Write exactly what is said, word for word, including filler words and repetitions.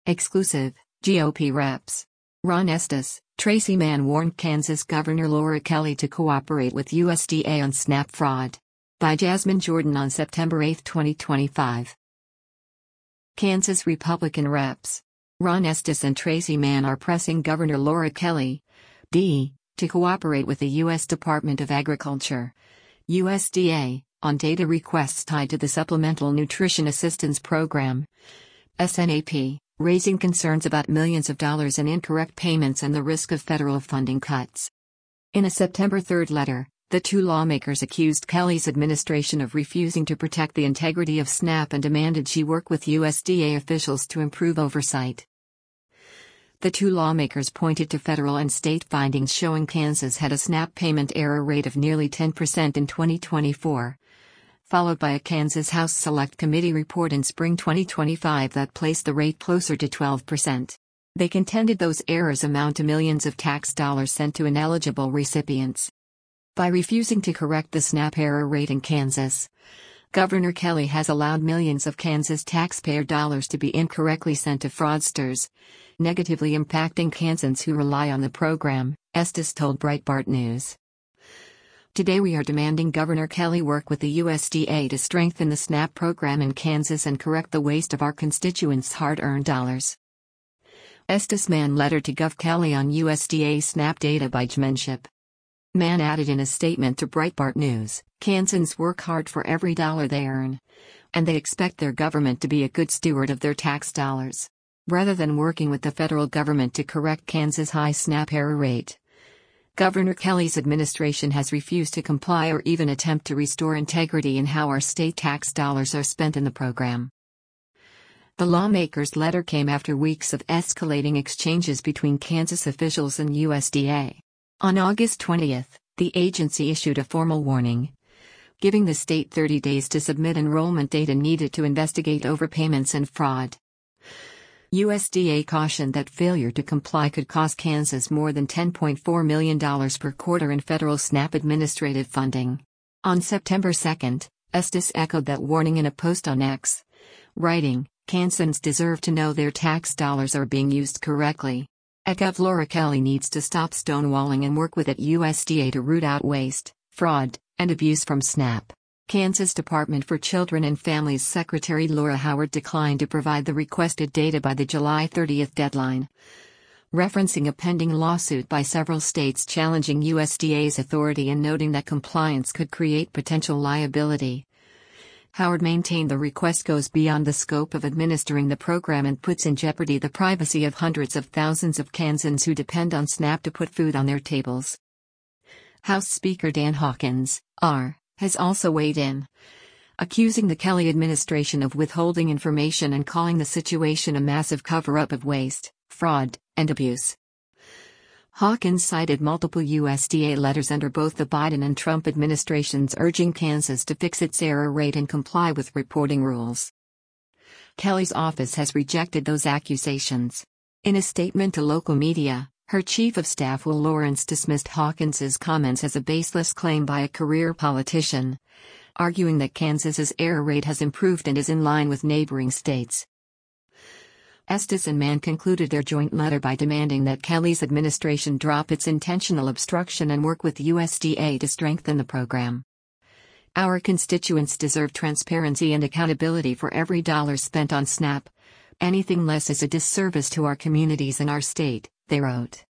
Exclusive, G O P reps. Ron Estes, Tracy Mann warned Kansas Governor Laura Kelly to cooperate with U S D A on SNAP fraud. By Jasmine Jordan on September eighth, twenty twenty-five. Kansas Republican reps. Ron Estes and Tracy Mann are pressing Governor Laura Kelly, D, to cooperate with the U S Department of Agriculture, U S D A, on data requests tied to the Supplemental Nutrition Assistance Program, S N A P, raising concerns about millions of dollars in incorrect payments and the risk of federal funding cuts. In a September third letter, the two lawmakers accused Kelly's administration of refusing to protect the integrity of SNAP and demanded she work with U S D A officials to improve oversight. The two lawmakers pointed to federal and state findings showing Kansas had a SNAP payment error rate of nearly ten percent in twenty twenty-four, followed by a Kansas House Select Committee report in spring twenty twenty-five that placed the rate closer to twelve percent. They contended those errors amount to millions of tax dollars sent to ineligible recipients. By refusing to correct the SNAP error rate in Kansas, Governor Kelly has allowed millions of Kansas taxpayer dollars to be incorrectly sent to fraudsters, negatively impacting Kansans who rely on the program, Estes told Breitbart News. Today we are demanding Governor Kelly work with the U S D A to strengthen the SNAP program in Kansas and correct the waste of our constituents' hard-earned dollars. Estes Mann letter to Gov Kelly on U S D A SNAP data by Jmenship. Mann added in a statement to Breitbart News, Kansans work hard for every dollar they earn, and they expect their government to be a good steward of their tax dollars. Rather than working with the federal government to correct Kansas' high SNAP error rate, Governor Kelly's administration has refused to comply or even attempt to restore integrity in how our state tax dollars are spent in the program. The lawmakers' letter came after weeks of escalating exchanges between Kansas officials and U S D A. On August twentieth, the agency issued a formal warning, giving the state thirty days to submit enrollment data needed to investigate overpayments and fraud. U S D A cautioned that failure to comply could cost Kansas more than ten point four million dollars per quarter in federal SNAP administrative funding. On September second, Estes echoed that warning in a post on X, writing, Kansans deserve to know their tax dollars are being used correctly. At Gov Laura Kelly needs to stop stonewalling and work with at U S D A to root out waste, fraud, and abuse from SNAP. Kansas Department for Children and Families Secretary Laura Howard declined to provide the requested data by the July thirtieth deadline, referencing a pending lawsuit by several states challenging U S D A's authority and noting that compliance could create potential liability. Howard maintained the request goes beyond the scope of administering the program and puts in jeopardy the privacy of hundreds of thousands of Kansans who depend on SNAP to put food on their tables. House Speaker Dan Hawkins, R., has also weighed in, accusing the Kelly administration of withholding information and calling the situation a massive cover-up of waste, fraud, and abuse. Hawkins cited multiple U S D A letters under both the Biden and Trump administrations urging Kansas to fix its error rate and comply with reporting rules. Kelly's office has rejected those accusations. In a statement to local media, her chief of staff Will Lawrence dismissed Hawkins's comments as a baseless claim by a career politician, arguing that Kansas's error rate has improved and is in line with neighboring states. Estes and Mann concluded their joint letter by demanding that Kelly's administration drop its intentional obstruction and work with U S D A to strengthen the program. Our constituents deserve transparency and accountability for every dollar spent on SNAP. Anything less is a disservice to our communities and our state, they wrote.